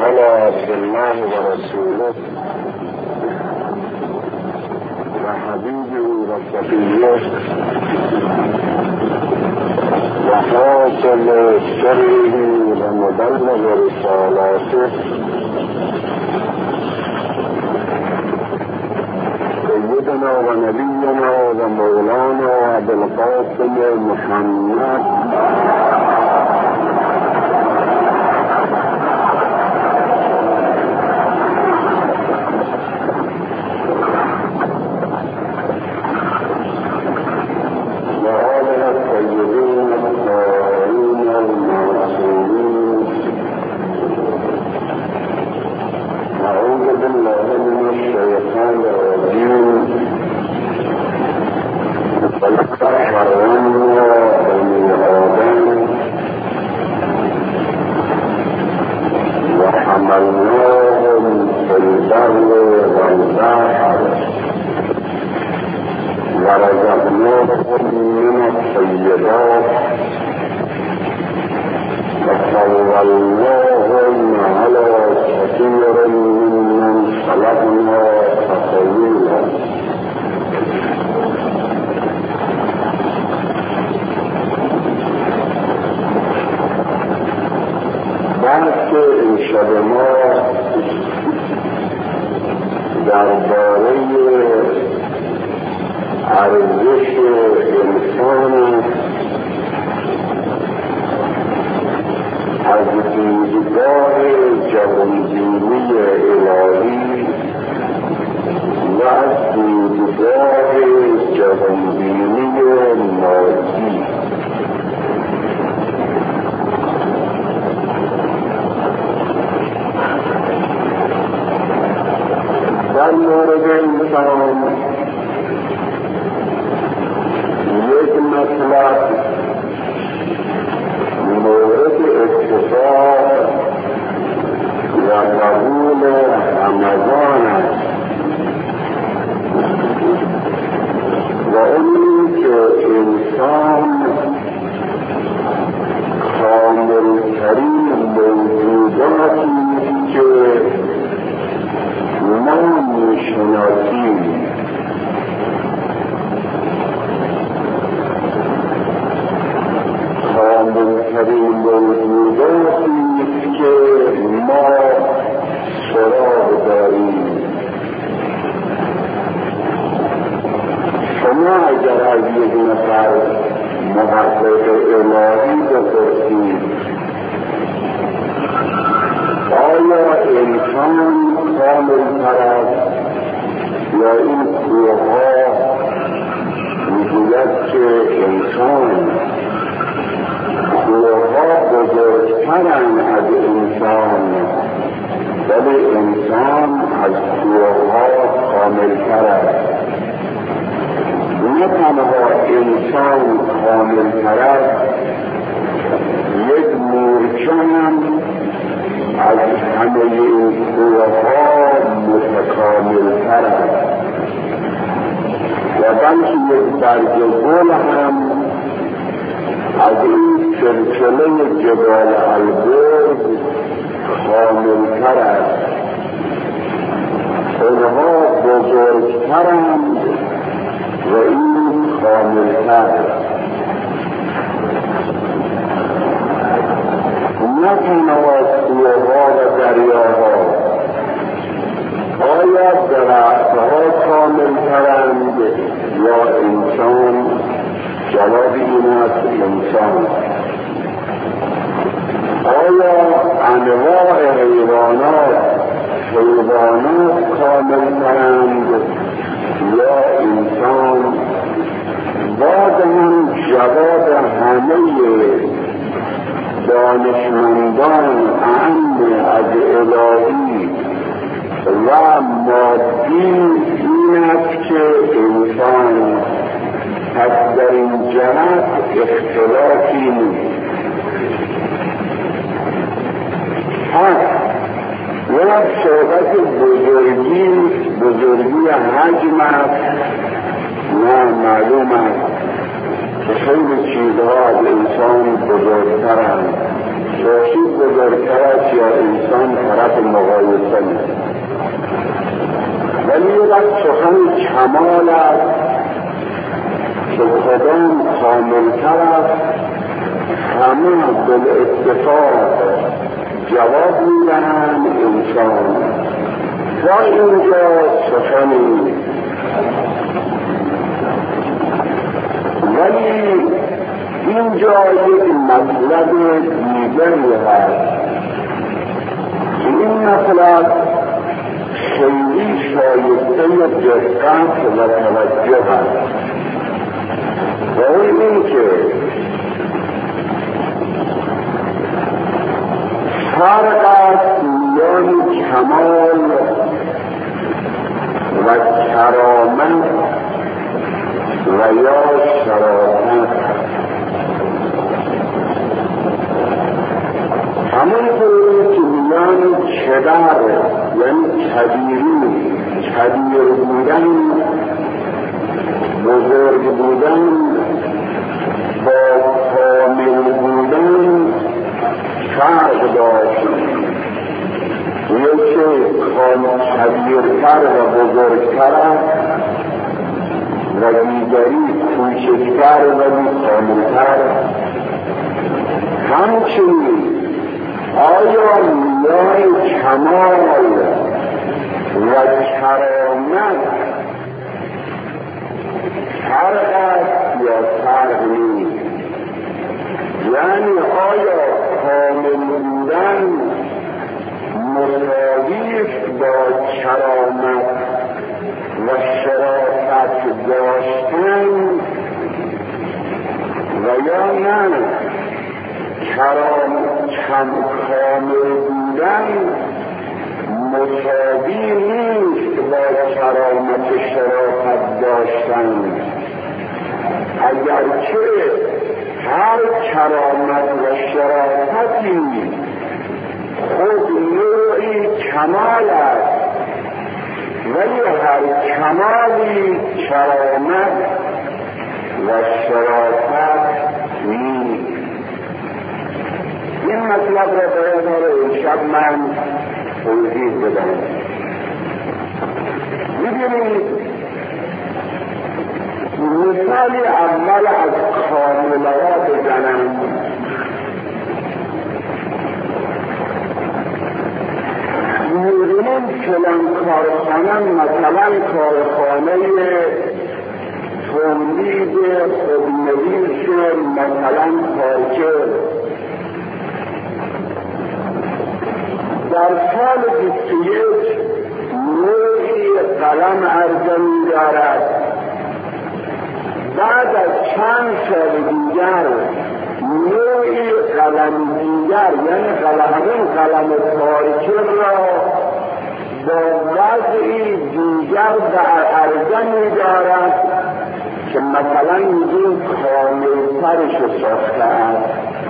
على عبد الله ورسوله وحبيبه وصفيه وحاصل سره ومبلغ رسالاته سيدنا ونبينا ومولانا أبي القاسم محمد بزرگی حجم است نه معلوم است که خیلی چیزها از انسان بزرگترند خورشید بزرگتر است یا انسان طرف مقایسه نیست، ولی یک سخن کمال است که کدام کاملتر است همه بالاتفاق جواب میدهند انسان. و اینجا سخنی ولی اینجا یک مطلب دیگری هست که این مطلب خیلی شایسته دقت و توجه هست و اون این که فرق است میان کمال و کرامت و یا شرافت. همونطوری که میان کبر یعنی کبیر بودن، بزرگ بودن با کامل بودن فرق داشت. یکی کبیرتر و بزرگتر و دیگری کوچکتر و کاملتر. همچنین آیا میان کمال و کرامت فرق است یا فرق نیست؟ یعنی آیا کامل بودن مساوی است با کرامت و شرافت داشتن و یا نه کامل بودن مساوی نیست با کرامت و شرافت داشتن، اگرچه هر کرامت و شرافتی خود نوعی کمال است، ولی هر کمالی کرامت و شرافت نیست. این مطلب را باید امشب من توضیح بدم. می‌بینید مثالی اول از کامل‌ها بزنم. می‌بینید فلان کارخانه مثلا کارخانه تولید خودنویس مثلا پارچه در سال 21 نوعی قلم عرضه می‌دارد، بعد از چند سال دیگر نوعی قلم دیگر یعنی قلم پارچه را با وضعی دیگر در عرضه می‌دارد که مثلا میگیم کاملترش ساخته است.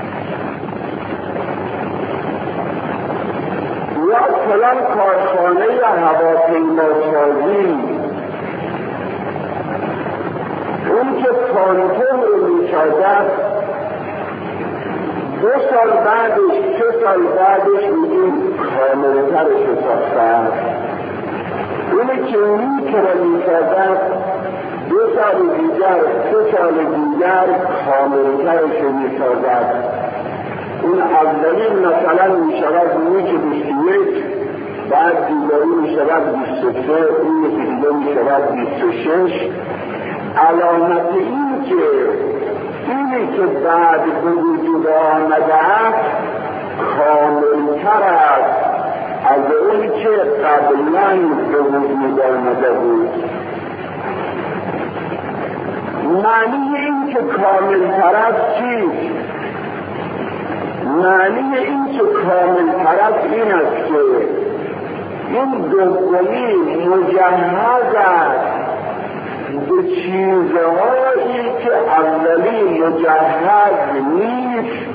یا فلان کارخانه هواپیماسازی اون که پانتون رو می‌سازد 2 سال بعدش 3 سال بعدش میگیم کاملترش ساخته است. اونی که میتر رو می‌سازد 2 سال دیگر 3 سال دیگر کاملترش می‌سازد. اون اولین مثلا میشود میچ 21، بعد دیگری میشود 23، اون یکی دیگر میشود 26. علامت این که اینی که بعد به وجود آمده است کاملتر است از اونی که قبلا به وجود آمده بود. معنی این که کاملتر است چیست؟ معنی این که کاملتر است این است که این دومی مجهز است به چیزهایی که اولی مجهز نیست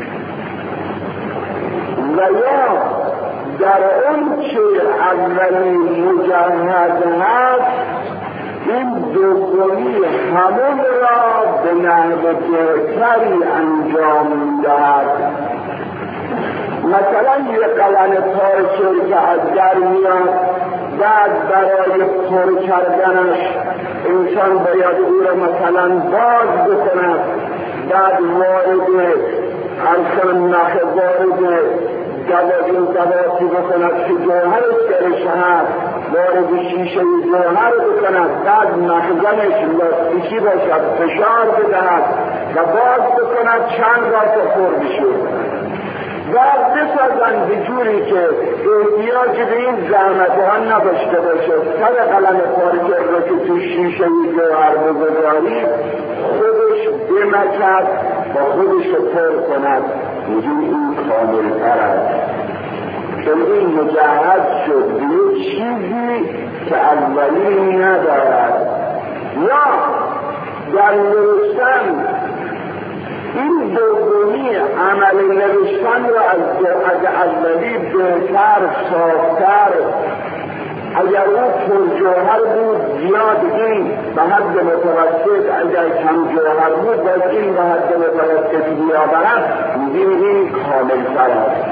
و یا در اون چه اولی مجهز هست این دومی همون را به نحو بهتری انجام می‌دهد. مثلا یه قلم پارچه که از در میاد، بعد برای پر کردنش انسان باید او را مثلا باز بکند، بعد وارد ارکان نخ وارد دواتی بکند که جوهرش درش هست، وارد شیشه جوهر بکند، بعد مخزنش لاستیکی باشد فشار بدهد و باز بکند چند بار تا پر بشه. بعد بسازن به جوری که احتیاج به این زحمتها نداشته باشه. سر قلم پارچه را که تو شیشه جوهر بگذاری خودش بمکد و خودش پر کند. میگیم این کاملتر است، چون این مجهز شد به یک چیزی که اولی ندارد. یا در نوشتن این دومی عمل نوشتن را از اولی بهتر، صافتر، اگر او پرجوهر بود زیاد این به حد متوسط، اگر کم جوهر بود باید این به حد متوسط بیاورد، میگیم این کاملتر است.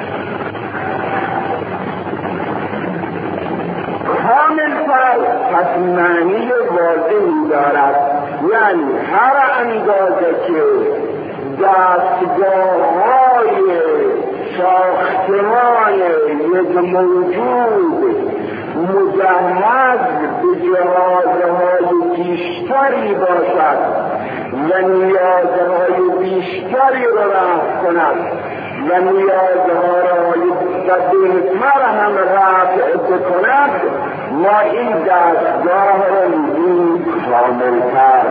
کاملتر پس معنی واضحی دارد، یعنی هر اندازه که دستگاه‌های ساختمان یک موجود مجهز به جهازهای بیشتری باشد و نیازهای بیشتری را رفع کند و نیازها را بهتر هم رفع بکند، ما این دستگاه را میگیم کاملتر.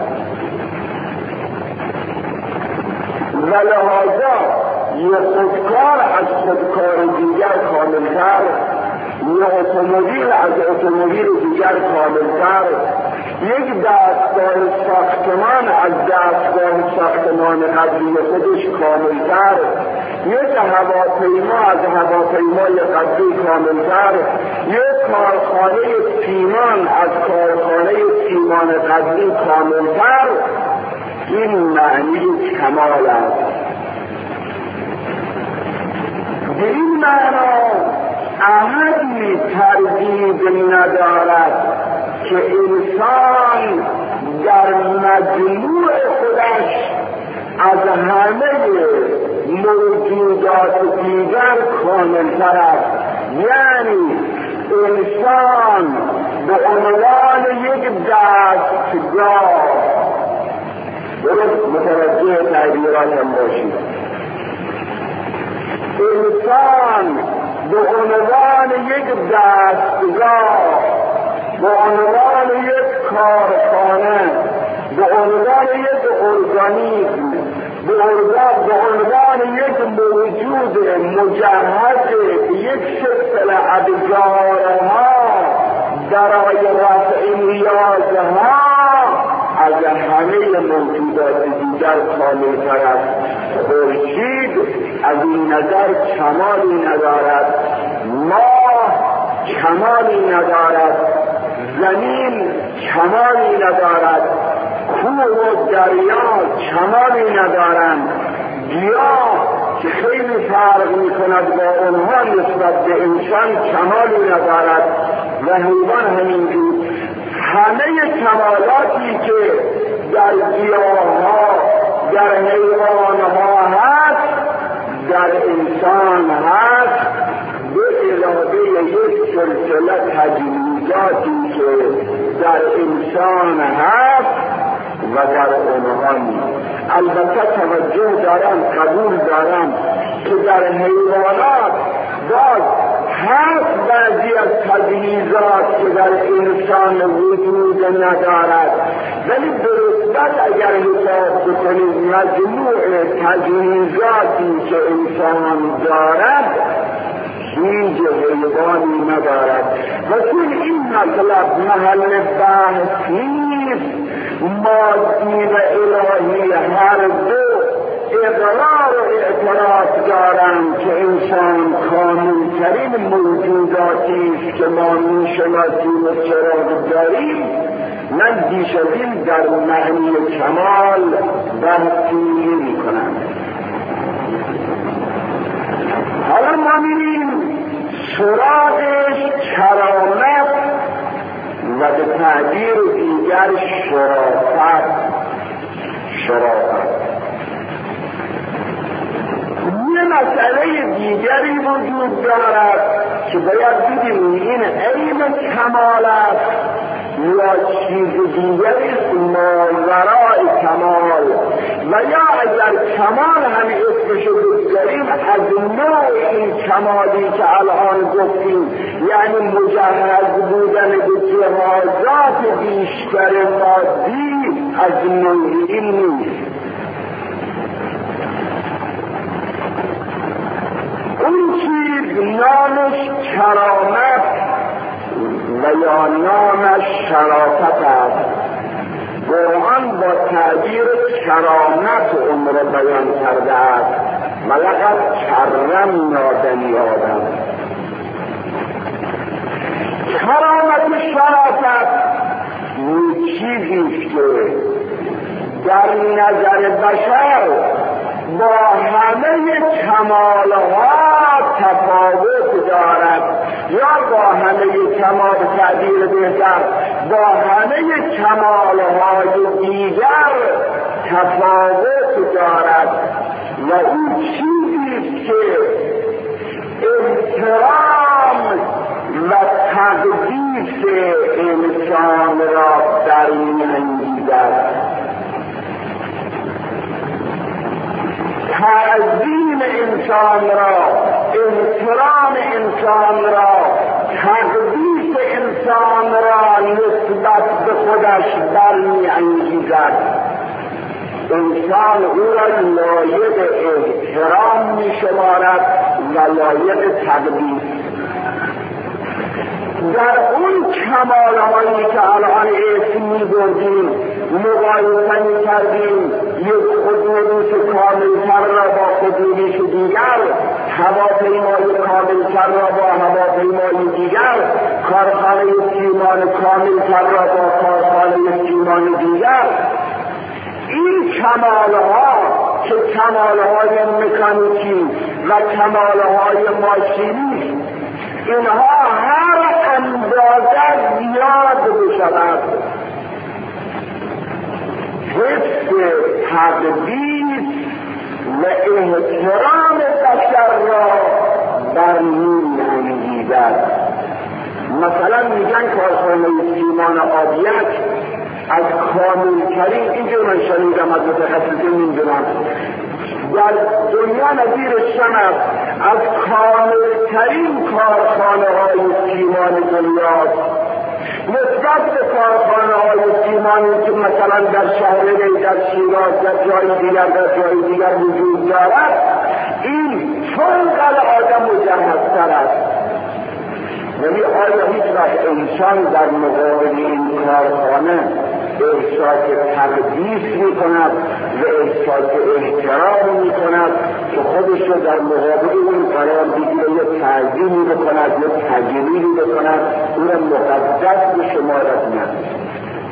و لحاظا یه خودکار از خودکار دیگر کاملتر، یه اتومبیل از اتومبیل دیگر کاملتر، یک دستگاه ساختمان از دستگاه ساختمان قبلی خودش کاملتر، یک هواپیما از هواپیمای قبلی کاملتر، یک کارخانه سیمان از کارخانه سیمان قبلی کاملتر. این معنی کمال است. به این معنا احدی تردید ندارد که انسان در مجموع خودش از همه موجودات دیگر کاملتر است. یعنی انسان به عنوان یک دستگاه، درست متوجه تعبیراتم باشید، انسان به عنوان یک دستگاه، به عنوان یک کارخانه، به عنوان یک ارگانیسم، به عنوان یک موجود مجهز به یک سلسله ابزارها برای رفع نیازها از همه موجودات دیگر کاملتر است. خورشید از این نظر کمالی ندارد، ماه کمالی ندارد، زمین کمالی ندارد، کوه و دریا کمالی ندارند، گیاه که خیلی فرق می کند با اونها نسبت به انسان کمالی ندارد و حیوان همینجور. همه کمالاتی که در گیاه‌ها، در حیوان‌ها هست، در انسان هست، به علاوه یک سلسله تجهیزاتی که در انسان هست و در اونها نیست. البته توجه دارم، قبول دارم که در حیوانات باز هست بعضی از تجهیزات که در انسان وجود ندارد، ولی به نسبت اگر حساب بکنید مجموع تجهیزاتی که انسان دارد هیچ حیوانی ندارد. و چون این مطلب محل بحث نیست، مادی و الهی هر دو اقرار و اعتراف دارند که انسان کاملترین موجوداتی است که ما میشناسیم و چراغ داریم. من بیش از این در معنی کمال بحثی نمی‌کنم. حالا ما میریم سراغش کرامت و به تعبیر دیگر شرافت. یه مسئله دیگری وجود دارد که باید بدیم این عین کمال است یا چیز دیگری است ماورای کمال، و یا اگر کمال هم اسمشو بگذاریم از نوع این کمالی که الان گفتیم، یعنی مجهز بودن به جهازات بیشتر مادی، از نوع این نیست. اون چیز نامش کرامت و یا نامش شرافت است. قرآن با تعبیر کرامت اون را بیان کرده است. ولقد کرمنا بنی آدم. کرامت شرافت این چیزی که در نظر بشر با همه کمالها تفاوت دارد، یا با همه کمال تعبیر بهتر با همه کمالهای دیگر تفاوت دارد، و اون چیزی که احترام و تقدیس انسان را در می‌انگیزد. تعظیم انسان را، احترام انسان را، تقدیس انسان را نسبت به خودش برمی‌انگیزد. انسان او را لایق احترام می‌شمارد و لایق تقدیس. در اون کمالهایی که الان اسم می‌بردیم، مقایسه می‌کردیم، یک خودنویس کاملتر را با خودنویس دیگر، هواپیمای کاملتر را با هواپیمای دیگر، کارخانه سیمان کاملتر را با کارخانه سیمان دیگر. این کمالها که کمالهای مکانیکی و کمالهای ماشینی، اینها هر اندازه زیاد بشود، حفظ تقدیس و احترام بشر را برمی‌انگیزد. مثلا میگن کارخانه سیمان آبیک از کاملترین، اینجور من شنیدم از متخصصین میدونم، در دنیا نظیرش است، از کاملترین کارخانه های سیمان دنیاست. نسبت به کارخانه های سیمانی که مثلا در شهر ری، در شیراز، در جای دیگر وجود دارد، این فوق العاده مجهزتر است. ولی آیا هیچ وقت انسان در مقابل این کارخانه احساس تقدیس می کند و احساس احترام می کند که خودش رو در مقابل این قرار بگیره، یک تعظیمی بکند، یک تجلیلی بکند، او را مقدس به شمارت ندهد؟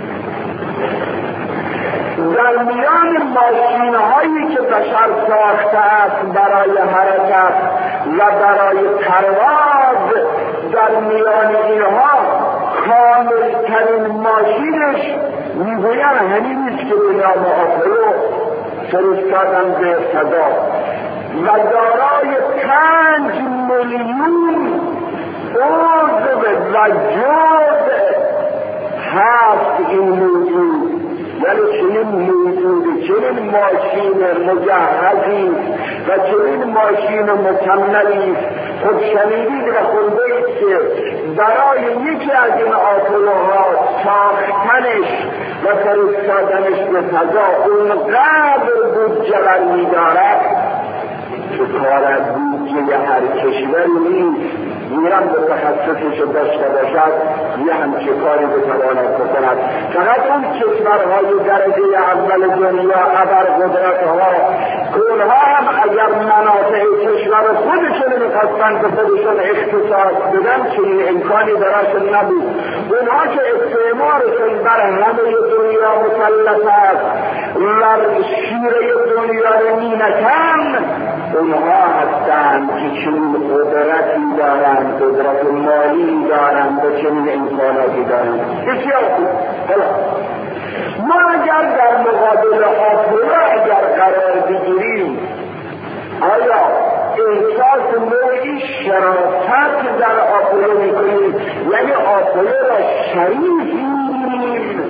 در میان ماشین هایی که بشر ساخته است برای حرکت و برای پرواز، در میان اینها کاملترین ماشینش میگویند همینیست که به نام آپولو فرستادن به فضا و دارای 5 میلیون عضو و جزء هست. این موجود یعنی چنین موجودی، چنین ماشین مجهزی و چنین ماشین مکملی. خود شنیدید و خوندید که برای یکی از این آپولوها ساختنش و فرستادنش به فضا اونقدر بودجه برمی‌دارد که کار از بودجه هر کشوری نیست. میرم به تخصصش داشته باشد یه همچه کاری بتواند بکند. فقط اون کشورهای درجه اول دنیا ابرقدرتها که اونها هم اگر منافع کشور خودشون میخواستن به خودشون اختصاص بدن چنین امکانی براشون نبود. اونها که استعمارشون بر همه دنیا مسلط است و شیره دنیا رو مینکن، اونها هستند که چنین قدرتی دارند، قدرت مالی دارند و چنین امکاناتی دارند. بسیار خوب. ما اگر در مقابل آپولو اگر قرار بگیریم، آیا احساس نوعی شرافت در آپولو میکنیم؟ یعنی آپولو را شریف میگیریم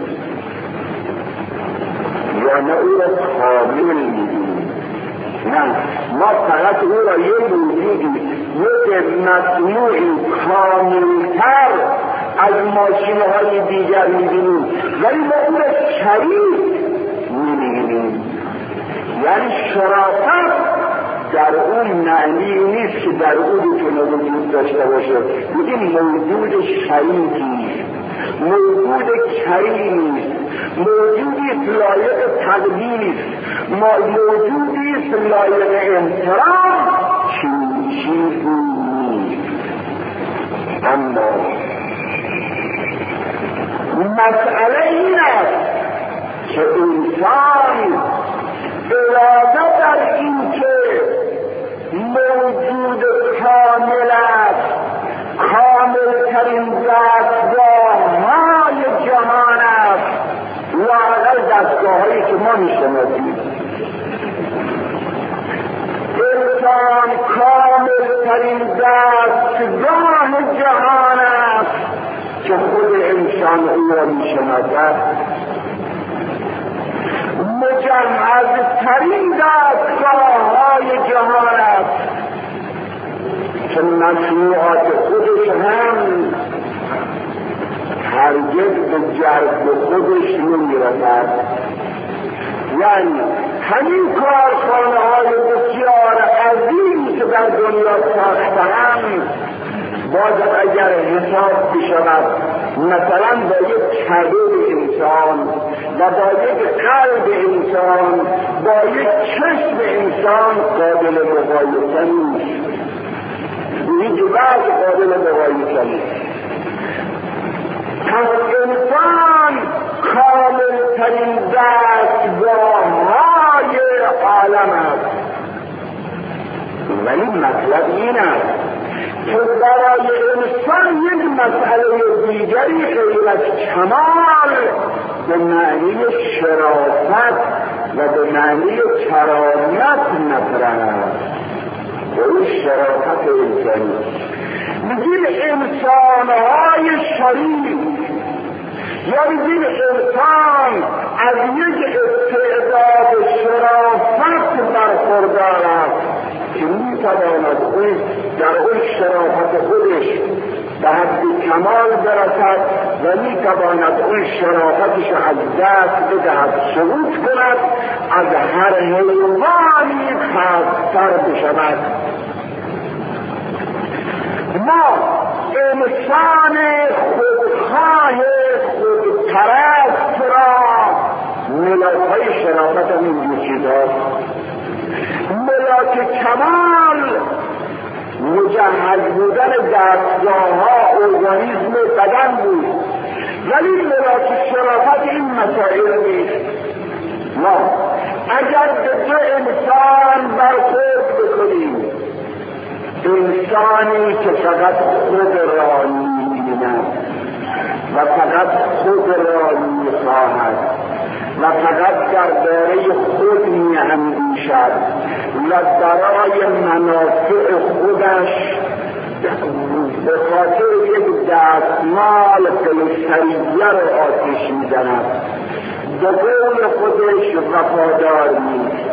یا نه او را کامل میگیریم؟ نه، ما فقط او را یه موجودی، یک مصنوعی کاملتر از ماشین‌های دیگر می‌بینیم، ولی ما او را شریف می‌بینیم. یعنی شرافت در اون معنی نیست که در او بتونه وجود داشته باشه. میگیم موجود شریفی، موجود کریمی، موجودی لایق تقدیس، موجودی لایق احترام، چیزی نیست. اما مسئله این است که انسان اراده در این که موجود کامل است، کاملترین دستگاه‌های جهان است، لااقل دستگاه‌هایی که ما می‌شناسیم. انسان کاملترین دستگاه جهان است که خود انسان او را می‌شناسد. مجهزترین دستگاه‌های جهان است که مشروعات خودش هم هرگز به جرد خودش نمی‌رسد. یعنی همین کارخانه‌های بسیار عظیمی که در دنیا ساخته‌اند باید اگر حساب بشود مثلا با یک کبد انسان و با یک قلب انسان، با یک چشم انسان قابل مقایسه نیست. هیچ وقت قابل مقایسه نیست. پس انسان کاملترین دستگاه‌های عالم است. ولی مطلب این است که برای انسان یک مسئله دیگری غیر از کمال به معنی شرافت و به معنی کرامت مطرح است. و این شرافت انسانی. میگیم انسانهای شریف یا میگیم انسان از یک استعداد شرافت برخوردار است که میتواند او در اون شرافت خودش به حد کمال برسد و میتواند اون شرافتش از دست بدهد، سقوط کند، از هر حیوانی خاص‌تر بشود. ما انسان خودخواه خودپرست را ملاک‌های شرافت هم اینجور چیزهاست. ملاک کمال مجهز بودن دستگاه‌ها ارگانیسم بدن بود، ولی ملاک شرافت این مسائل نیست. ما اگر به دو انسان برخورد بکنیم، انسانی که فقط خود را می‌بیند و فقط خود را می‌خواهد و فقط درباره خود می‌اندیشد و برای منافع خودش به خاطر یک دستمال قیصریه را آتش می‌زند، به قول خودش وفادار نیست،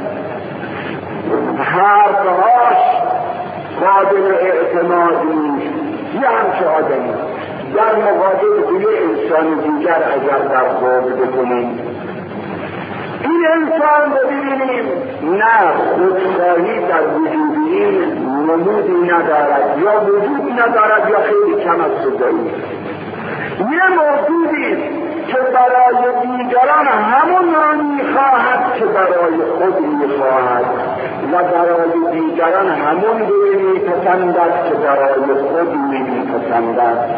حرفهاش قابل اعتماد نیست. یه همچه آدمی در مقابل به یه انسان دیگر اگر برخورد بکنیم، این انسان رو ببینیم نه خودخواهی در وجود این نمودی ندارد یا وجود ندارد یا خیلی کم از صدایی. یه موجودی که برای دیگران همون را میخواهد که برای خود میخواهد و برای دیگران همون رو میپسندد که برای خود میپسندد.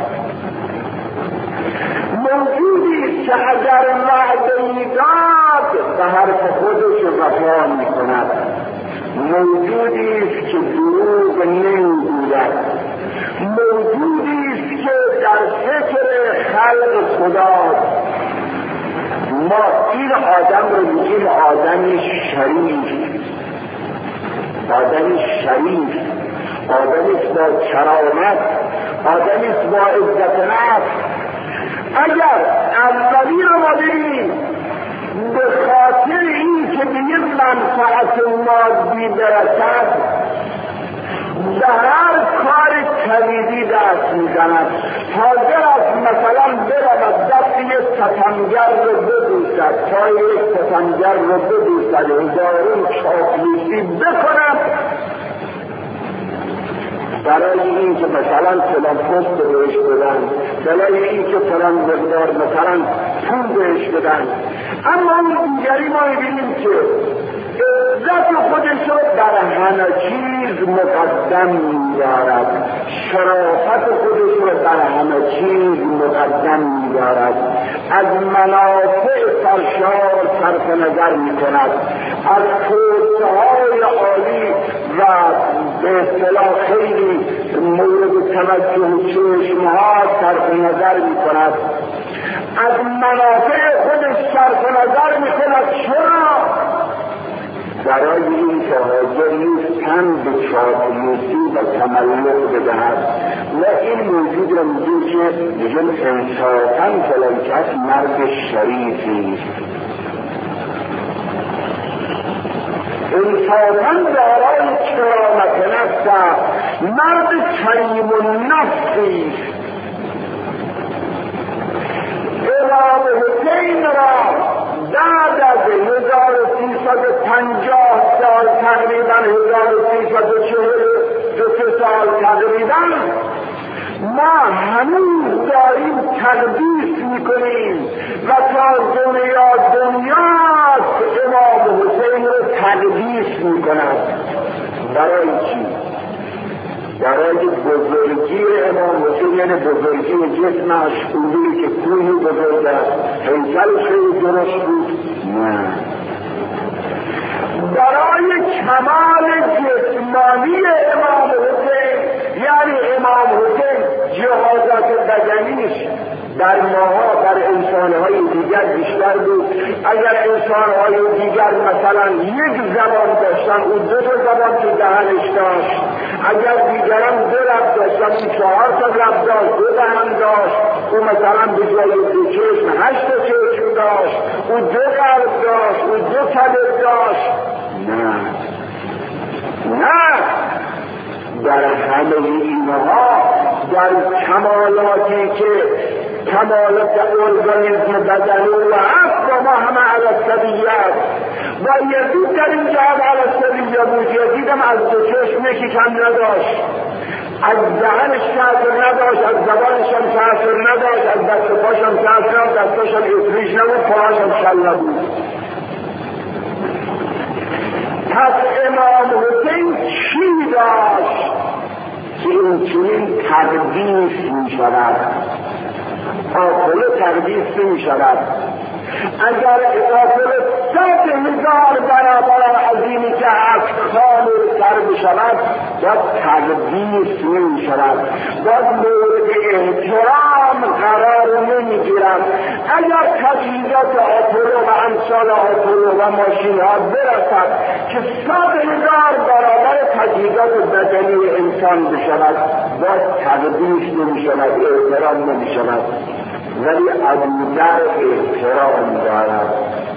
موجودی که اگر وعده‌ای داد به حرف خودش وفا میکند موجودی است که دروغ نمیگوید، موجودی است که در فکر خلق خداست. ما این آدم رو میگیم آدم شریف، آدم شریف، آدمی با کرامت، آدمی با عزت نفس. اگر اولی رو ما ببینیم به خاطر این که به یک منفعت مادی برسد به هر کار کلیدی دست میزند، حاضر است مثلا برود دست یک ستمگر رو ببوسد، پای یک ستمگر رو ببوسد، هزارون چاپلوسی بکند برای این که مثلا فلان پست بهش بدن، برای این که فلان مقدار مثلا پول بهش بدن. اما اون دیگری ما می‌بینیم که عزت خودش رو در همه چیز مقدم می‌دارد، شرافت خودش رو در همه چیز مقدم می‌دارد، از منافع سرشار صرف نظر می‌کند، از توسعه‌های عالی و به اصطلاح خیلی مورد توجه چشم‌ها صرف نظر می‌کند، از منافع خودش صرف نظر می‌کند. چرا؟ برای این که حاضر نیست تن به چاپلوسی و تملق بدهد. و این موجود را میگیم که میگم انصافاً فلان کس مرد شریفی است، انصافاً دارای کرامت نفس است، مرد کریم النفسی است. امام حسین را بعد از 1350 سال تقریبا 1342 سال تقریبا ما هنوز داریم تقدیس میکنیم و تا دنیاست امام حسین رو تقدیس میکنند. برای چی؟ برای بزرگی امام حسین، یعنی بزرگی جسمش، اونجوری که کوهی بزرگ است، هیکلش خیلی درست بود؟ نه، برای کمال جسمانی امام حسین، یعنی امام حسین جهازات بدنیش در ماها در انسانهای دیگر بیشتر بود. اگر انسانهای دیگر مثلا یک زبان داشتن، او 2 زبان تو دهنش داشت. اگر دیگران 2 لب داشتن، او 4 لب داشت، 2 دهن داشت. او مثلا به جای 2 چشم 8 چشم داشت. او 2 قلب داشت، او 2 کبد داشت. نه، در همه اینها در کمالاتی که کمالات ارگانیسم بدنی و عقل ما همه علالسبیت و یزید در این جهت علالسبیت بود. یزیدم از 2 چشم یکی کم نداشت، از دهنش تأثیر نداشت، از زبانش هم تأثیر نداشت، از دست پاش هم تأثیر نداشت، دستاش هم اتریش نبود، پاهاش هم شل نبود. پس امام حسین چی داشت که این چنین تقدیس می شود؟ آفل تقدیس می شود. اگر آفل 100,000 برابر عظیمی که از کامل تر بشود باید تقدیس می شود، باید مورد احترام قرار نمی گیرد. اگر تجهیزات آپولو و امثال آپولو و ماشین ها برسد که 100,000 برابر تجهیزات بدنی انسان بشود باید تقدیس نمی شود، احترام نمی شود. ولی ابوذر احترام دارد،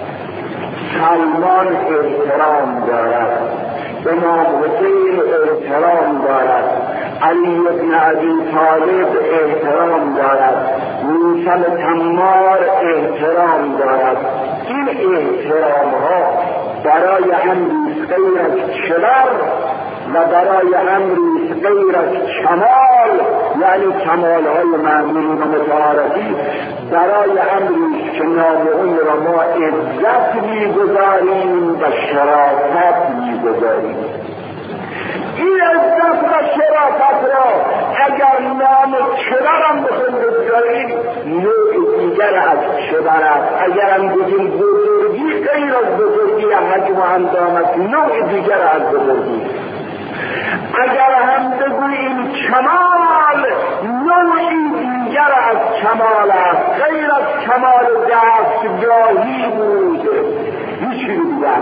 سلمان احترام دارد، امام حسین احترام دارد، علی بن ابی طالب احترام دارد، موسی تمار احترام دارد. این احترام ها برای امری غیر از کبر و برای امری غیر از کمال، یعنی کمال های معمولی و متعارفی، برای امری که نام اون را ما عزت میگذاریم و شرافت میگذاریم. این عزت و شرافت را اگر نام کبرم بخون بگذاریم نوع دیگر از کبر است. اگر هم بگیم بزرگی غیر از بزرگی حجم و اندامت نوع دیگر از بزرگی. اگر هم بگوییم کمال نوعی دیگر از کمال است، غیر از کمال دستگاهی بود، هیچ چیزی دیگر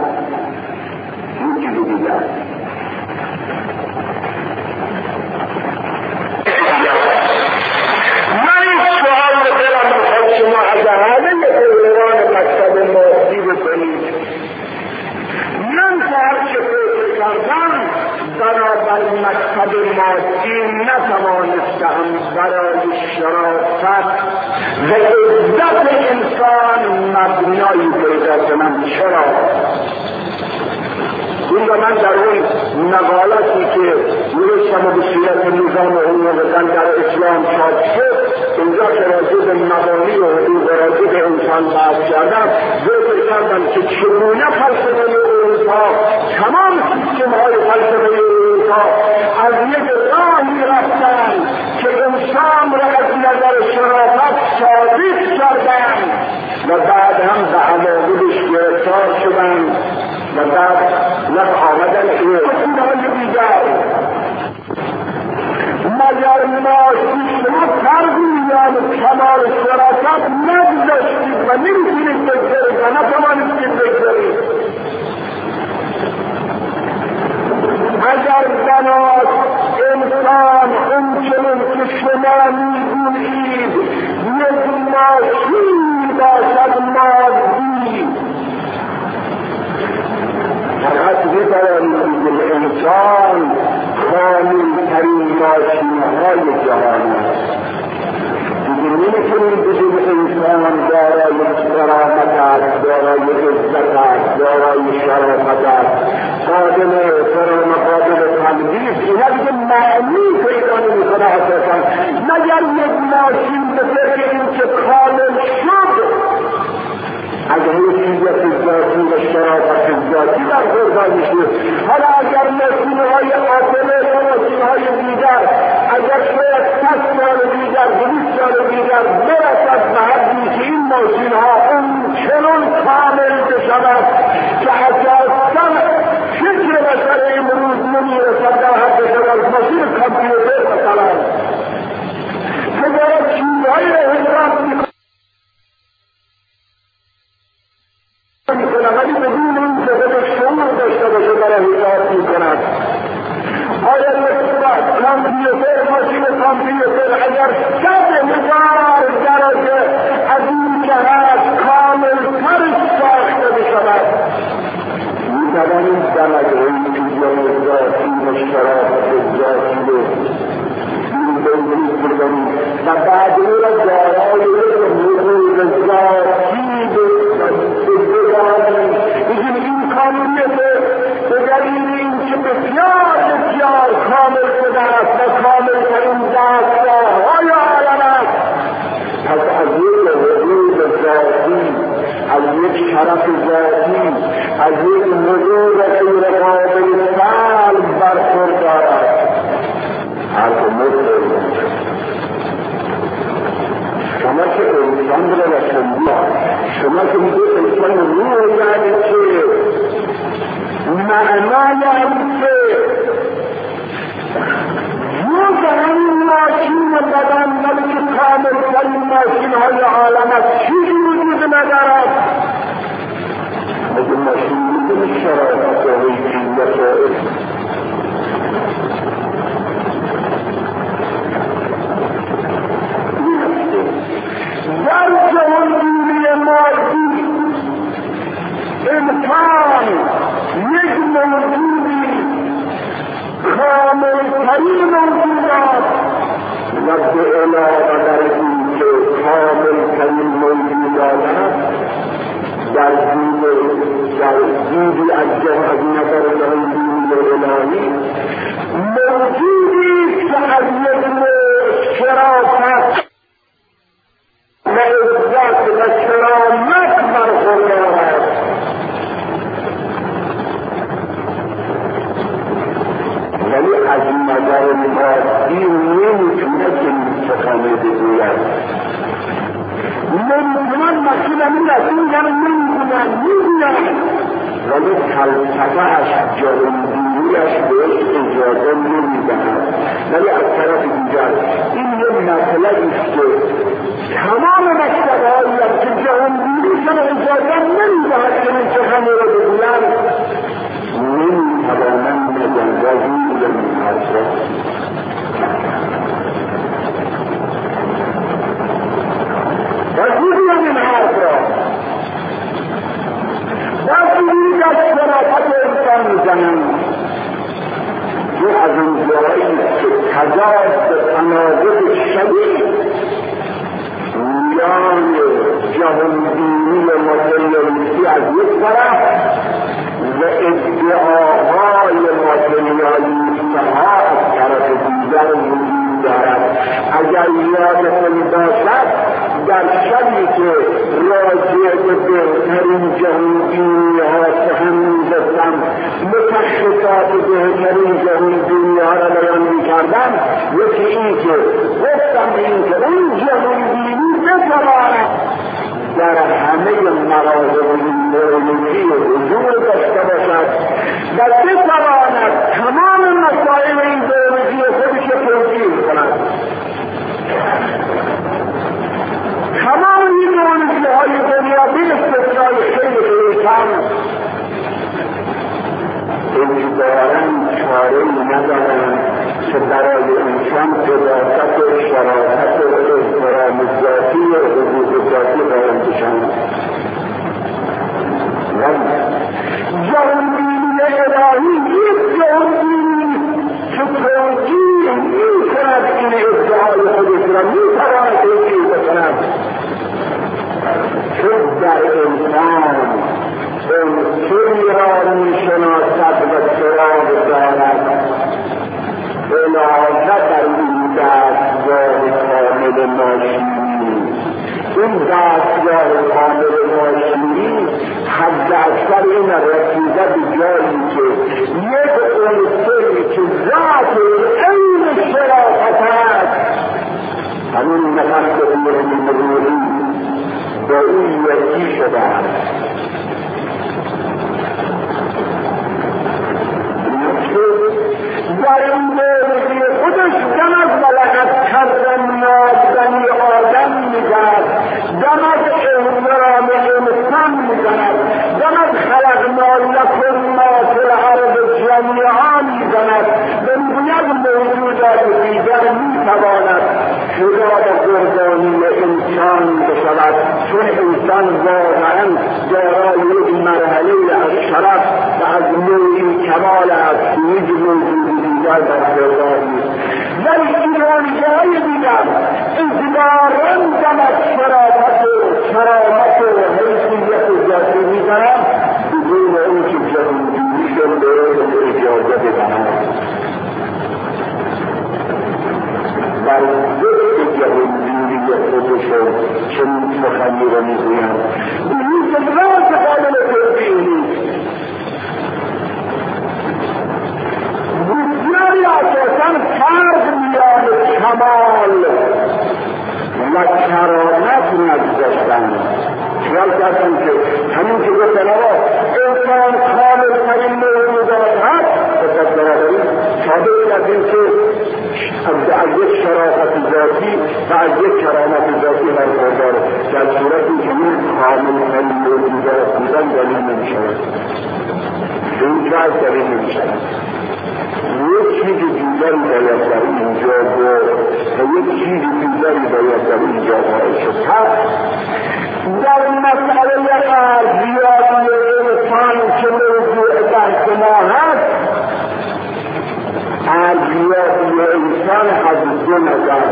من این سؤال رو دلم میخواد شما از همه پیروان مکتب مادی بکنید. من که هر چه فکر کردم بنابر مکتب مادی نتوانستم برای شرافت و عزت انسان مبنایی پیدا کنم. چرا؟ این رو من در اون مقالاتی که نوشتم و به صورت نظام حقوق زن در اسلام چاپ شد، اینجا که راجع به مبانی و حقوق راجع به انسان بحث کردم، ذکر کردم که چگونه فلسفه اروپا، تمام سیستم‌های فلسفه اروپا از یک راهی رفتن که انسان را از نظر شرافت ثابت کردن و بعد هم به عواقبش گرفتار شدن و بعد آمدن اصولهای دیگر. مگر ما شما فرقی میان کمال شرافت نگذاشتید و نمیتونید بگذارید و نتوانید بگذارید. اگر بنات انسان اونچنین که شما میگویید یک ماشین باشد مادی، فقط میتوانید که انسان کاملترین ماشینهای جهان است. دیگه نمیتونید بگید انسان دارای کرامت است، دارای عزت است، دارای شرافت است، قابل احترام، قابل تقدیس. اینا دیگه معنی پیدا نمیکنه اساسا، مگر یک ماشین به فکر این که کامل شد اگر حیثیت ذاتی و شرافت ذاتی برخوردار میشه. حالا اگر ماشینهای آتمه و ماشینهای دیگر اگر شاید 100 سال دیگر 200 سال دیگر برسد به حدی که این ماشینها اونچنان کامل بشود که اساسا فکر بشر امروز نمیرسد در حد شود ماشین کامپیوتر مثلا که دارد چیزهایی را حساب میکنه ولی بدون این که به شعور داشته باشه برای حساب میکند. آیا کامپیوتر ماشین کامپیوتر اگر 100,000 درجه از این جهت کاملتر ساخته بشود میتوانیم درجه حیثیت ذاتی و شرافت ذاتی رو بگذاریم و بعد او را دارای حقوق ذاتی بگیم. این کاملیته به دلیل این که بسیار بسیار کامل شده است و کاملترین دستگاه‌های عالم است. پس از یک حقوق ذاتی، از یک شرف ذاتی، از یک حضور غیر قابل سلب برخوردار است. حرف مطلق شما که انسان را رسندی، شما که میگه انسان روح یعنی که معنای هم که روح همین ماشین بدن ولی که کامل ترین ماشین های عالم است چیزی وجود ندارد. اگه ماشین میدونه شرایط و حیثیت و در جهانگیری مادی انسان یک موجودی کاملترین موجودات و به علاوه در این که کاملترین موجودات است در دیدی از نظر جهانگیری الهی موجودی که از یک شرافت و عزت و کرامت برخوردار است. ولی از نظر مادی نمیتونه چنین سخنی بگوید. نمیتونن مثلا این رسول میگوید ولی فلسفه‌اش جهانبینی‌اش بهش اجازه نمی‌دهد. ولی از طرف دیگر این یک مطلبی است که تمام مکتب‌هایی که جهانبینیشان اجازه نمی‌دهد که این سخن را بگویند نمی‌توانند مجازی این حرف را. وجودی این حرف را وجودی در شرافت انسان میزنند که از اون جایی که تضاد تناقض شدید میان جهانبینی و ماتریالیستی از یک طرف و ادعاهای ماتریالیست‌ها از طرف دیگر وجود دارد. اگر یادتون باشد در شبی که راجع به بهترین جهانبینی‌ها سخن می‌گفتم، متخصصات بهترین جهانبینی‌ها را بیان می‌کردم، یکی این که گفتم این که اون جهانبینی بتواند در همه مراحل ایدئولوژی حضور داشته باشد و بتواند تمام مسائل ایدئولوژی خودش را توجیه کند. تمام ایدئولوژی‌های دنیا به استثنای خیلی انسان اجباراً چاره‌ای ندارند که برای انسان قداست و شرافت و احترام ذاتی و حقوق ذاتی قائل بشوند. جهانبینی الهی یک جهانبینی که توجیه می‌کند این ادعای خودش را می‌تواند توجیه بکند که در انسان عنصری را می‌شناسد و سراغ دارد علاوه بر این دستگاه کامل ماشینی. این دستگاه کامل ماشینی حد اکثر این رسیده به جایی که یک عنصری که ذات عین شرافت است، همین نفس بیرون روحی با این یکی شده است. در این موردی خودش دم از ولقد کرمنا بنی آدم میزند، دم از احترام انسان میزند، دم از خلقنا لکم ما فی الارض جمیعا میزند و میگوید موجودات دیگر میتواند فدا و قربانی انسان بشود، چون انسان واقعا دارای یک مرحله از شرف و از نوعی کمال است، هیچ موجودی دیگر در قربان نیست. ولی ایدئولوژی‌های دیگر اجباراً دم از شرافت و کرامت و حیثیت ذاتی میزنند بدون اینکه جهانبینیشان به اجازه بدهند. بر ضد جهانبینی خودشان چنین سخنی را میگویند. این که راست قابل توجیه نیست. بسیاری اساساً فرق میان کمال و کرامت نگذاشتند. خیال کردند که همین که گفتن آقا انسان کامل ترین موجودات هست، فقط برابری تابع از این که از یک شرافت ذاتی و از یک کرامت ذاتی برخوردار، در صورتی که این کامل ترین موجودات بودن دلیل نمیشود. این جای دلیل نمیشود. یک چیز دیگری باید در اینجا گفت و یک چیز دیگری باید در اینجا قائل شد. در مسئله ارزیابی انسان که موضوع بحث ما هست، ارزیابی انسان از دو نظر.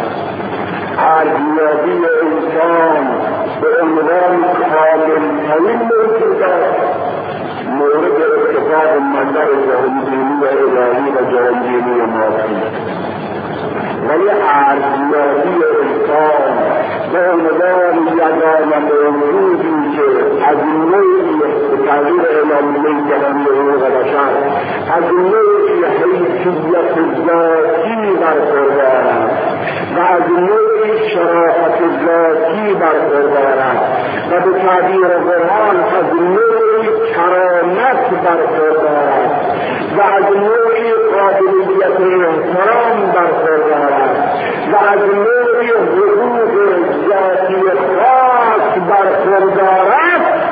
ارزیابی انسان به عنوان کامل‌ترین موجودات مورد اتفاق منظر جهانبینی و الهی و جهانبینی ماسی، ولی ارزیابی انسان به عنوان یگانه موجودی که از نوعی تغییر الهی جهانی حقوق بشر از نوعی حیثیت ذاتی برخوردار است و از نوعی شرافت ذاتی برخوردار است و به تعبیر قرآن از نوعی کرامت برخوردار است و از نوعی قابلیت احترام برخوردار است و از نوعی حقوق ذاتی خاص برخوردار است.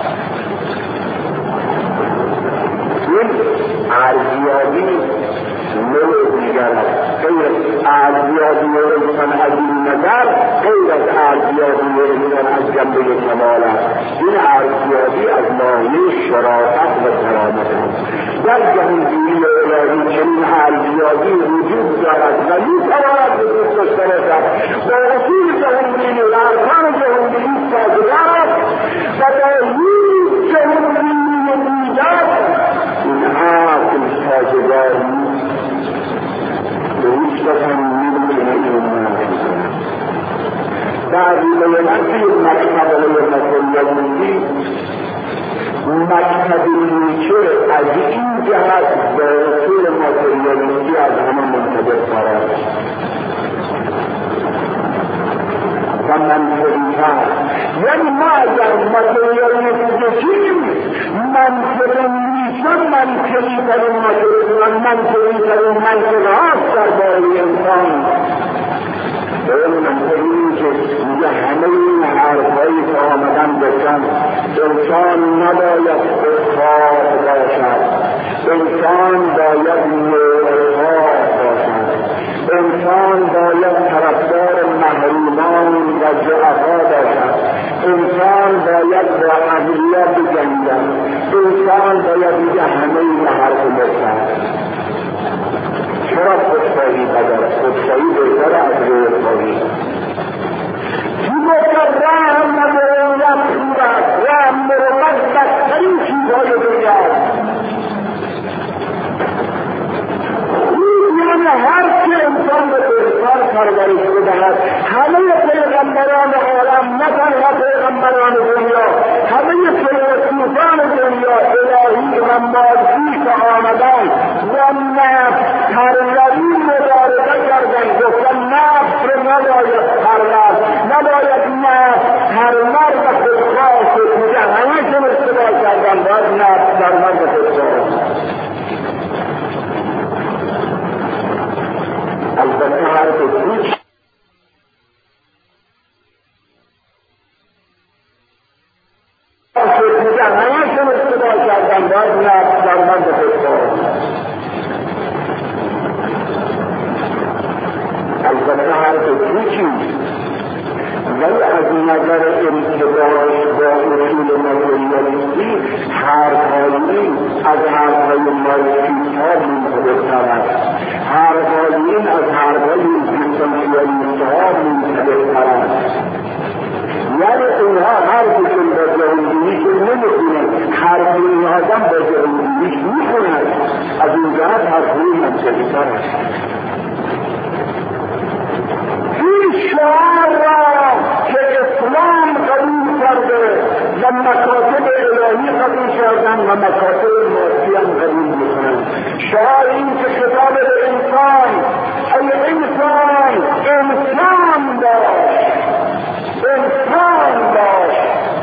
این ارزیابی نوع دیگر است، غیر ارزیابی انسان از این نظر، غیر از ارزیابی انسان از جنبه کمال است. این ارزیابی از ناحیه شرافت و کرامت است. در جهانگیری الهی چنین ارزیابی وجود دارد و میتواند وجود داشته باشد. با اصول جهانگیری و ارکان جهانگیری سازگار است و با هیچ جهانگیری دیگر این عقل سازگار نیست. به هیچ کسی نمیتونه این بعضی بیانتی مکتب ماتریالیستی مکتب نیچه از این جهت به اصول ماتریالیستی از همه منطبق است و منطقی‌تر. یعنی ما اگر ماتریالیست بشیم منطق نیچه منطقی‌ترین منطق هاست درباره انسان. به این منطقی که میگه همه این حرفایی که آمدن بکن انسان نباید خودخواه باشد، انسان باید نوعخواه باشد، انسان باید طرفدار محرومان و ضعفا باشد، انسان باید با اغنیا بجنگد، انسان باید میگه همه این حرف بکن. چرا خودخواهی بدر؟ خودخواهی بهتر از غیرخواهی. مکرم نموید خورد و مرمت بدترین چیزهای دنیاست. یعنی هر که انسان به بهتر پرورش بدهد، همه پیغمبران عالم، نه تنها پیغمبران دنیا، همه فیلسوفان دنیا الهی و مادی که آمدن و نفس پروری مبارزه کردن، گفتن نفس رو نباید پرورد، نباید نفس پرورد و خودخواه شد. میگه همه که اشتباه کردن، باید نفس پرورد و خودخواه. البته حرف کوچ میگه همه که اشتباه کردن، باید نفس پرورد و خودخواه. البته حرف کوچی ولی از نظر ارتباطش با اصول ماتریالیستی حرف‌های از حرف‌های مارکسیست‌ها منطبق‌تر است، حرف‌های از حرف‌های اگزیستانسیالیست‌ها منطبق‌تر است. یعنی اونها حرفشون با جهانگیریشون نمیخونن، حرف این آدم با جهانگیریش میخونن. از این جهت حرف‌های منطقی‌تر است. این شعار را که اسلام قبول کرده و مکاتب الهی قبول کردن و مکاتب مادی هم قبول میکنن، شعار این که خطاب به انسان، ای انسان، انسان باش، انسان باش.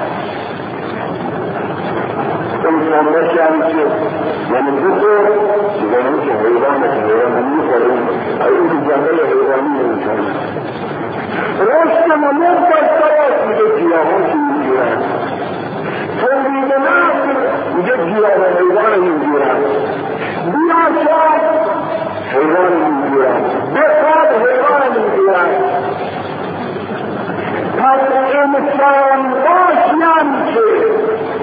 انسان باش یعنی چه؟ یعنی بخور، یعنی که حیوان میخوریم، این که جنگل حیوانی انسان رشد نمود داشته باش، میگه گیاهان که میگیرن، تولید نسل میگه گیاه و حیوان میگیرن، بیاشد حیوان میگیرن، بخواد حیوان میگیرن. پس انسان باشیم که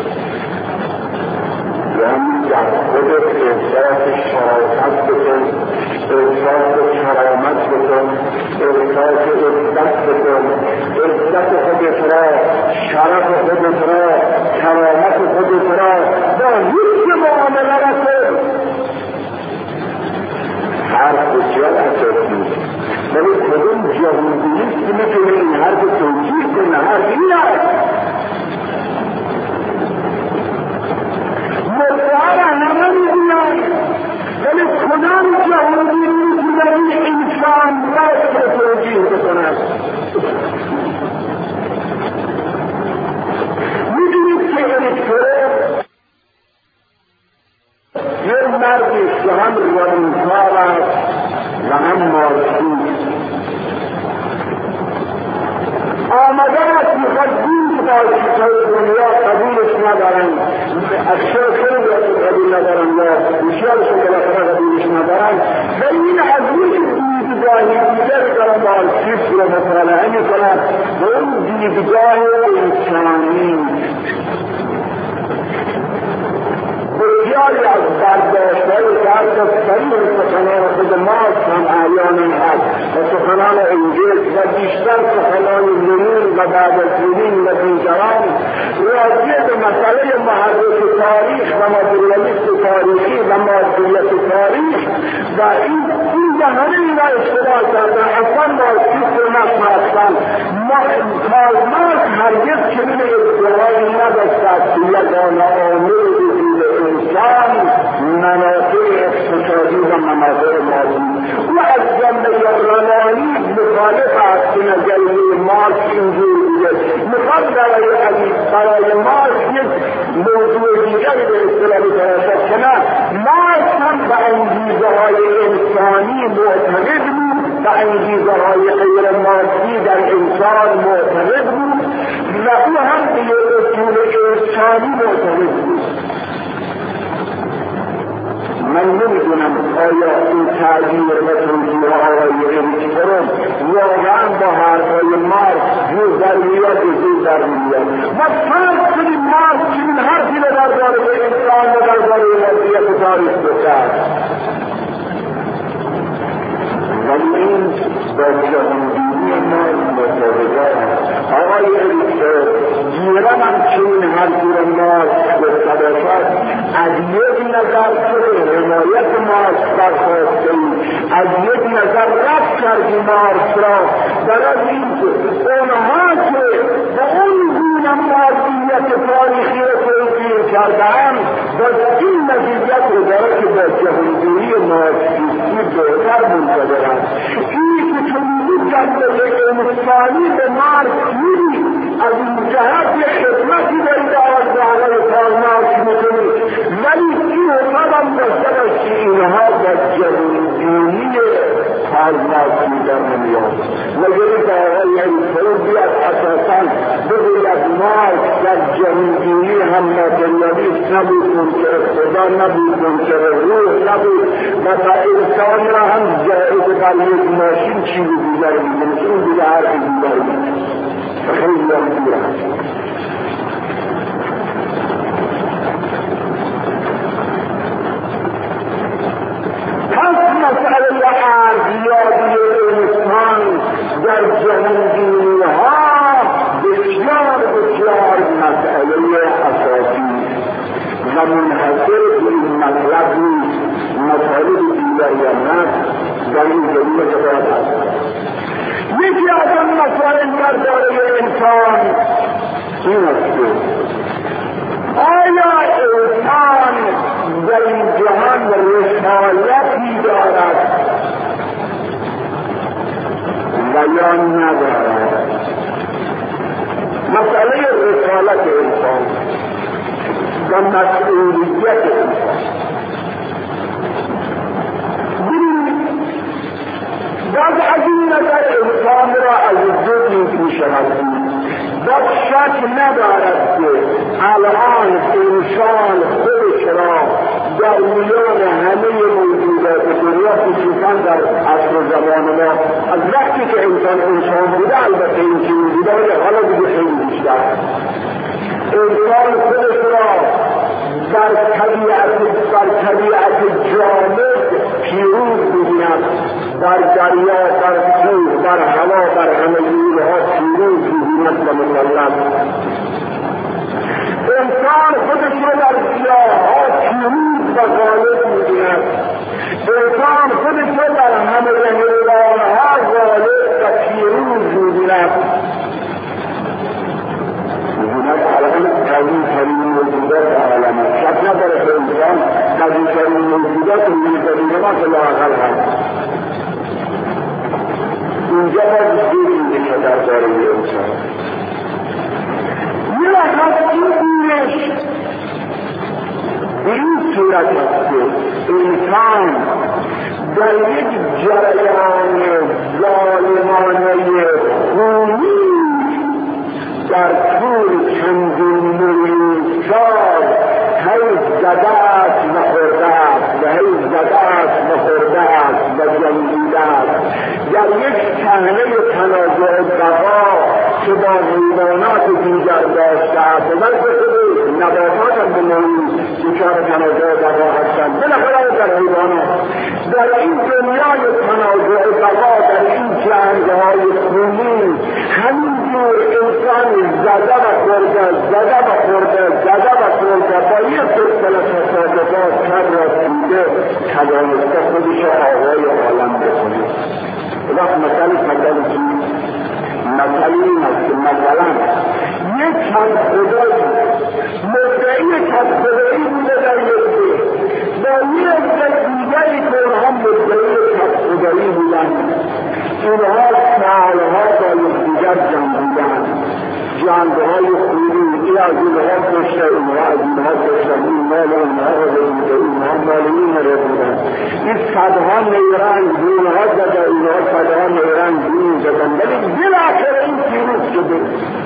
یعنی در خودت احساس شرافت بکن، احساس کرامت بکن، احساس عزت بکن، عزت خودت را، شرف خودت را، کرامت خودت را با هیچ معامله نکن. حرف بسیار اساسی، ولی کدوم جهانگیریست که میتونه این حرف توجیه کنه؟ حرف این است. مدعا همه میگویند، ولی کدام جهانگیری که در این انسان باید به توجیه بکند؟ میدونید که الکترون آمده است میخواد دین که با چیزهای دنیا قبولش ندارن اکثر خیلی قبول ندارن یا بسیارشون بالاخره قبولش ندارن ولی این از یک دیدگاه دیگر دارن با فکر و مطالعه میکنن و اون دیدگاه انسانی بسیاری از برداشت‌های درد صریح سخنان خود مارکس هم اعیان هست و سخنان انگلز و بیشتر سخنان لنین و بعد از لنین و دیگران راجع به مسئله محرک تاریخ و ماتریالیست تاریخی و مادیت تاریخ و این به همه اینا اشتباه کردن اصلا مارکسیست رو نشناختن کارل مارکس هرگز چنین ادعایی نداشت که یگانه عامل انسان منافع اقتصادی و منافع مادی و از جنبه روانی مخالف است که نظریه مارکس اینجور بوده میخواد برای مارکس یک موضوع دیگری به اصطلاح باشد که نه مارکس هم به انگیزه‌های انسانی معتقد بود به انگیزه‌های غیر مادی در انسان معتقد بود و او هم به اصول انسانی معتقد بود. من نمیدونم آیا این تعبیر و توضیح آقای اریکسون واقعا با حرفهای مارکس جور در میاد و جور در میاد و فرض کنیم مارکس چنین حرفی رو درباره انسان و درباره وضعیت تاریخ بکرد ولی این با جهانبینی ما متوجه است. آقای اریکسون گیرم هم چنین حرفی رو مارکس گفته باشد از یک نظر که حمایت مارکس برخواسته از یک نظر رد کردی مارکس را برای اینکه اونها که به اون گونه مادیت تاریخی را توجیه کرده‌اند و این نتیجت رو داره که با جهانبینی مارکسیستی بهتر منتظرند. این که چنین جنبه انسانی به مارکس می‌دید از این جهت یک خدمتی دارید آقای کارل مارکس می‌کنید ولی این حسابم داشته باش که اینها با جهانبینی کارل مارکس در نمیاد وگرنه که آقای اریکسون بیاد اساساً بگوید مارکس در جهانبینی هم ماتریالیست نبود منکر خدا نبود منکر روح نبود و تا انسان را هم جایز بر یک ماشین چیزی دیگری می‌کنه اون دیگه حرف دیگری خیلی هم دور هست. مسئله ارزیابی انسان در جهانبینی‌ها بسیار مسئله اساسی و منحصر به این مطلب نیست مطالب دیگری هم هست در این زمینه که باید هست. یکی از آن مسائل درباره انسان این است که آیا انسان در این جهان رسالتی دارد و یا ندارد؟ مسئله رسالت انسان و مسئولیت انسان باز از این نظر انسان را از دو دید می‌شود. باز شک ندارد که الان انسان خودش را در میان همه موجودات دنیا خصوصا در عصر زمان ما از وقتی که انسان بوده البته این چیزی بوده ولی حالا دیگه خیلی بیشتر انسان خودش را در طبیعت جامد پیروز می‌بیند در دریا در کوه در هوا در همه جورها پیروز می‌بیند و مسلط انسان خودش را در سیاه‌ها پیروز و غالب می‌بیند انسان خودش را در همه حیوان‌ها غالب و پیروز می‌بیند قوی ترین موجودات عالم است. شک نداره که انسان قوی ترین موجودات زمین ما که لااقل هست. اینجا باید دیدیم که درباره انسان یه وقت این بینش به این صورت است که انسان در یک جریان ظالمانه خونی نظر بسید نباتات هم به نوعی دچار تنازع بقا هستند بالاخره در حیوانات در این دنیای تنازع بقا در این جنگهای خونی همینجور انسان زده و خورده با یک سلسله تصادفات کر را دیده توانسته خودش آقای عالم بکنه. وقت مثلی این است که مثلا یک کم خدایی مدعی کم خدایی بوده در یک ده با یک دیگری که هم مدعی کم خدایی بودن اینها سالها با یکدیگر جنگیدن جنگهای خونی این از اینها کشته اینها از اینها کشته این مال اینها را بوده اینها مال این را بودن این صدها نیرنگ اینها زده اینها صدها نیرنگ این زدن ولی بالاخره این پیروز شده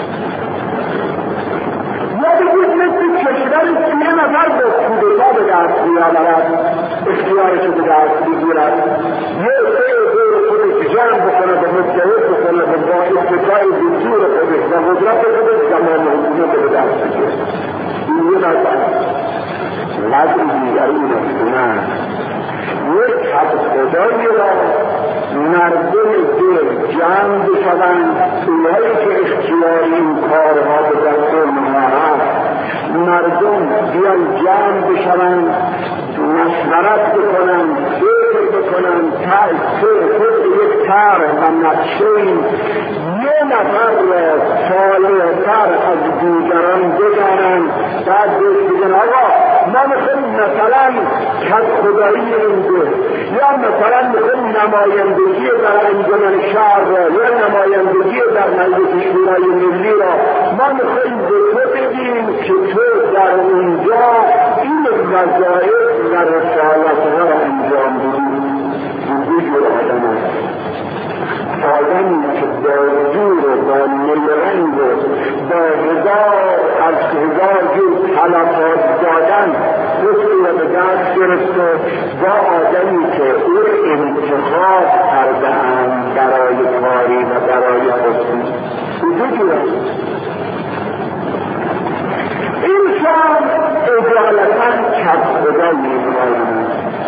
یا بگید مثل کشور 3 نفر با کودتا به دست بیاورد اختیارش به دست بگیرد یه خودش جمع بکنه به متحد بکنه به با اتفاقی دستور خودش و قدرت خودش زمان حکومت به دست بگیرد این یه نظر نظر دیگر این است نه یک حد خدایی را مردم دل جمع بشوند اونهایی که اختیار این کارها به دست اونها هست مردم بیان جمع بشوند مشورت بکنند فکر بکنند خود یک طرح و نقشه‌ای یه نفر را صالح‌تر از دیگران بدانند بعد بگن آقا ما میخوایم مثلا کد خدایی این ده یا مثلا میخوایم نمایندگی در انجمن شهر را یا نمایندگی در مجلس شورای ملی را ما میخوایم به تو بدیم که تو در اونجا این وظایف و رسالتها را انجام بدیم این جور آدم است آدمی که با زور و با نیرنگ و با هزار جور تلفات دادن خودی را به دست گرفته با آدمی که او انتخاب کرده‌اند برای کاری و برای خودی این جور است این شام اجالتا کد خدایی می‌ماند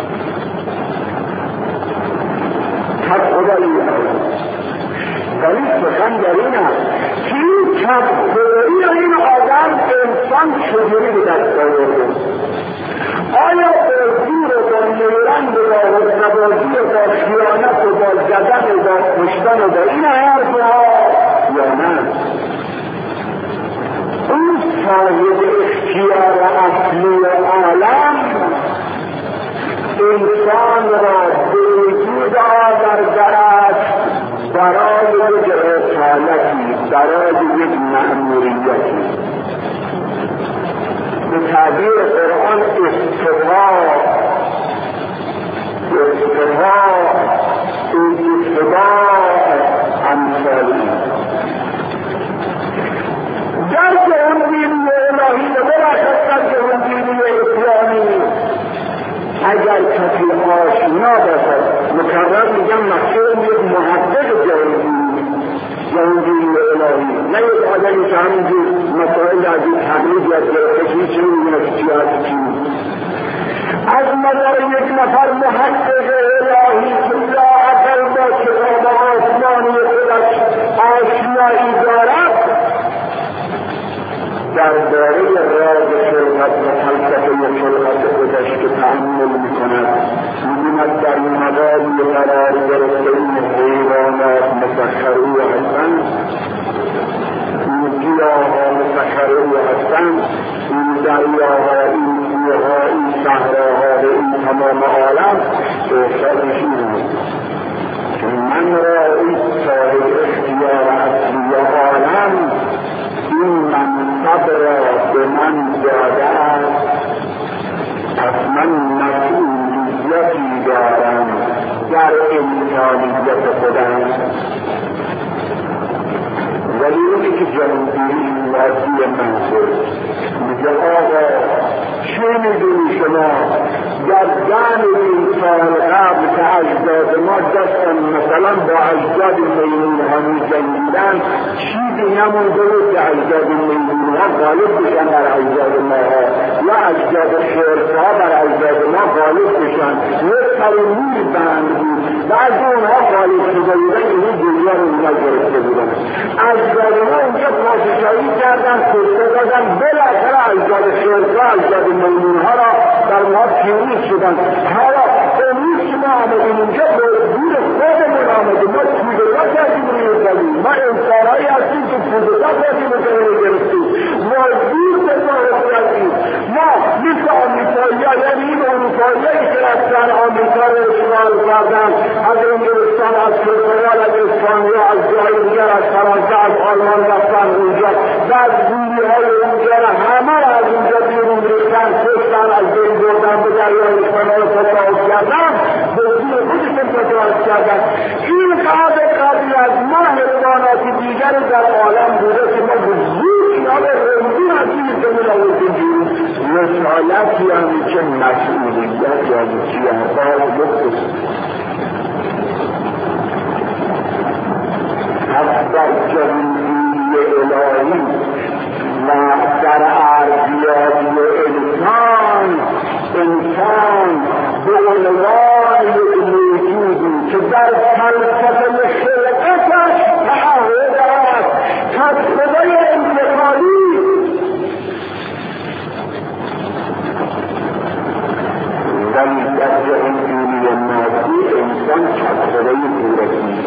کد خدایی می‌ماند ولی سخن در این است که این کد خدایی این آدم انسان چجوری به دست آورده آیا با زور و با نیرنگ و با حسنبازی و با خیانت و با زدن و با کشتن و با این حرفها یا نه اون صاحب اختیار اصلی عالم انسان را به وجود آورده است برای یک رسالتی برای یک مأموریتی به تعبیر قرآن استفاع امثالی در جهانگیری الهی و بلاخص در جهانگیری اسلامی اگر کسی آشنا باشد مکرر میگم مقصود یک محقق جهانگیری الهی نه یک آدمی که همینجور مسائل از این تقلید یاد گرفته که هیچی نمیدونه که چی هست چی از نظر یک نفر محقق الهی که لااقل با کتاب آسمانی خودش آشنایی دارد درباره راز خلقت و فلسفه خلقت خودش که تأمل میکند میبیند در این مقامی قرار گرفته این حیوانات مسخرو هستند این گیاها مسخرو هستند این دریاها این کوهها این صحراها و این تمام عالم احساسش این است که من را این صاحب اختیار اصلی عالم این منصب را به من داده است پس من مسئولیتی دارم در انسانیت خودم ولی اونی که جهانگیری وادی منصور میگه آقا چه میدونی شما در جان این سال قبل که اجداد ما دستن مثلا با اجداد میمون ها می‌جنگیدن، چیزی نمونده بود که اجداد میمون ها غالب بشن بر اجداد ما یا اجداد شرفا بر اجداد ما غالب بشن. یک فرمول بند بود و از اونها غالب شده بودن، اینو دنیا رو اونها گرفته بودن. اجداد ما اونجا پادشاهی کردن، کشته دادن، بالاخره اجداد شرفا اجداد میمون ها را در ما پیروز شدن. حالا امروز که ما آمدیم اینجا به دور خودمون آمدیم، ما پودتا کردیم روی زمین، ما انسانهایی هستیم که پودتا کردیم و زمین گرفتیم، ما دور تظاهر کردیم. ما مثل آمریکایی ها، یعنی این اروپایی که رفتن آمریکا رو اشغال کردن، از انگلستان، از پرتغال، از اسپانیا، از جای دیگر، از فرانسه، از آلمان رفتن اونجا و از گوری های اونجا را همه را از اونجا بیرون ریختن، کشتن، از بین بردن، به دریای شمال تجاوز کردن، به دور خودشون تجاوز کردن. این قدری از ما حیوانات دیگری در عالم بوده که ما به زور یا به رنگون از این زمین آوردیم بیرون. رسالت یعنی چه مسئولیت یعنی چیه؟ باید بکنیم. پس در جمهوری الهی و در ارزیابی انسان به عنوان یک موجودی که در فلسفه خلقتش تعهد است تجربه انتقالی ولی در جمهوری مادی انسان تجربه پورتی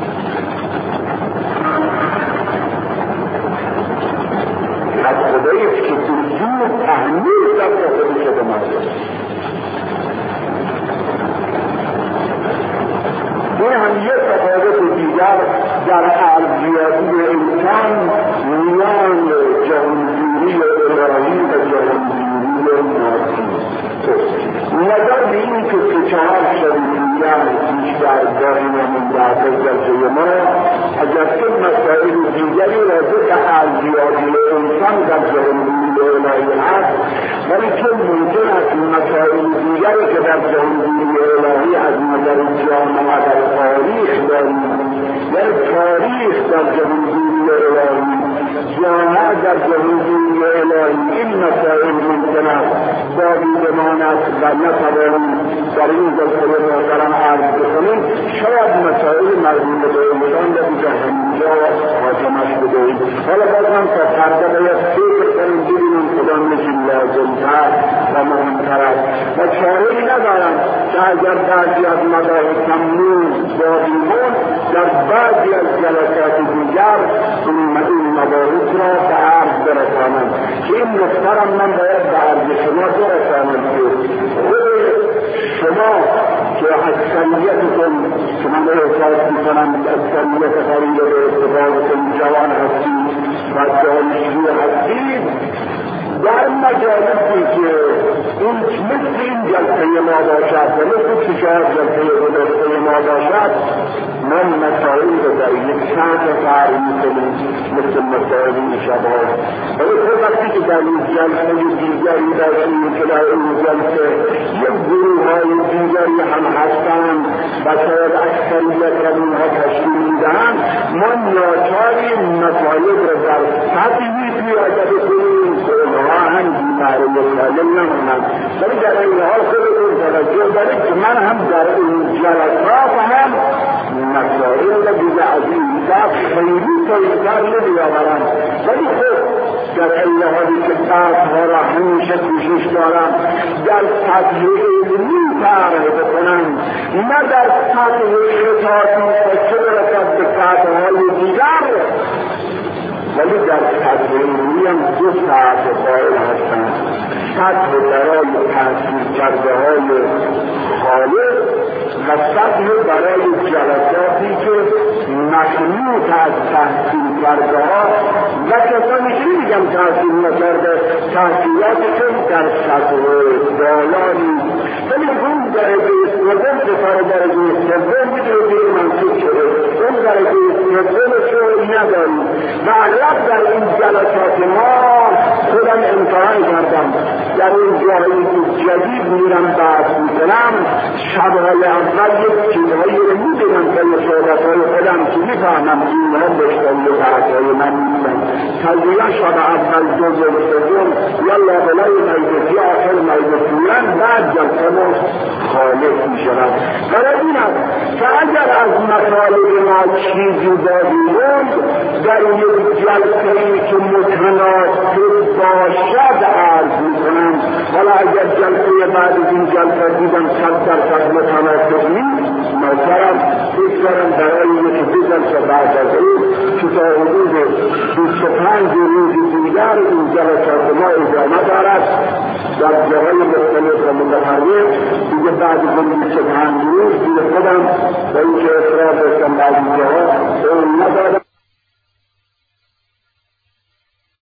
تجربه که دور تحمیل در خودش شده مادی. این هم یک تفاوت دیگر در ارزیابی انسان میان جهانگیری الهی و جهانگیری مادی. نظر به این که چهار شریفیان بیشتر داریم در جلسه ما، اگرچه مسائل دیگری راجع به ارزیابی انسان در جهانگیری الهی هست، ولی چون ممکن است مسائل دیگری که در جهانگیری الهی از نظر جامعه در تاریخ داریم، یعنی تاریخ در جهانگیری الهی، جامعه در جهانگیری الهی، این مسائل ممکن است باقی بماند و نتوانیم در این جلسه محترم عرض بکنیم. شاید مسائل مربوط به انسان را دیگر همینجا خاتمش بدهیم. حالا باز هم تا فردا باید فکر کنیم ببینیم کدام نشین لازمتر و مهمتر است و چاره‌ای ندارم که اگر بعضی از مباحث ممنوع باقی ماند در بعضی از جلسات دیگر این مباحث را به عرض برسانم که این نکته من باید به عرض شما برسانم که خود شما که اکثریتتون که من احساس میکنم اکثریت قریب به اتفاقتون جوان هستید و دانشجو هستید، در مجالسی که این مثل این جلسه ما باشد و مثل چهار جلسه گذشته ما باشد، من مسائل رو در یک سطح فرق میکنیم مثل مسائل شبها. ولی خود وقتی که در این جلسه دیگری داشتیم که در این جلسه یک گروه های دیگری هم هستند و شاید اکثریت را اونها تشکیل میدهند، ما ناچاریم مسائل رو در سطحی پیاده کنیم که اونها هم بیماری مسائل نمونند. ولی در این حال خودتون توجه دارید که من هم در این جلسات هم مسائل را دیگه از این دست خیلی تاییدتر نمیآورم، ولی خود در این حالی که بحثها را همیشه کوشش دارم در سطح علمی طرح بکنم، نه در سطح خطابی چه برسد به سطحهای دیگر، ولی در سطح علمی هم دو سطح قائل هستند. سطح برای تحصیل کرده های خالق و سطح برای جلساتی که مخلوط از تحصیل کرده ها و کسانی که میگم تحصیل نکرده تحصیلاتشون در سطح بالا نیست، ولی اون درجه سوم سفر درجه سوم میتونه منصوب شده، اون درجه سومشو نداریم و اغلب در این جلسات ما خودم امتحان کردم در این جایی که جدید میرم بحث میکنم شبهای اول یک چیزهایی رو میبینم که یه صحبتهای خودم که میفهمم اینها بشتری و بحثهای من نیستن. تقریبا شب اول دو گفتگون یا لابلای مجلسی آخر مجلسیان بعد جلسه خالق میشود. برای این است که اگر از مطالب ما چیزی باقی‌ماند در یک جلسه‌ای که متناسب باشد عرض میکنم. حالا اگر جلسه بعد از این جلسه دیدم 100% متناسب نیست ناچارم بگذارم برای یک دو جلسه بعد از این که تا حدود 25 روز دیگر این جلسات ما ادامه دارد در جاهای مختلف و متفرق. دیگه بعد از این 25 روز دیگه خودم به این که اصرار داشتم بعضی جاها اون ندارم.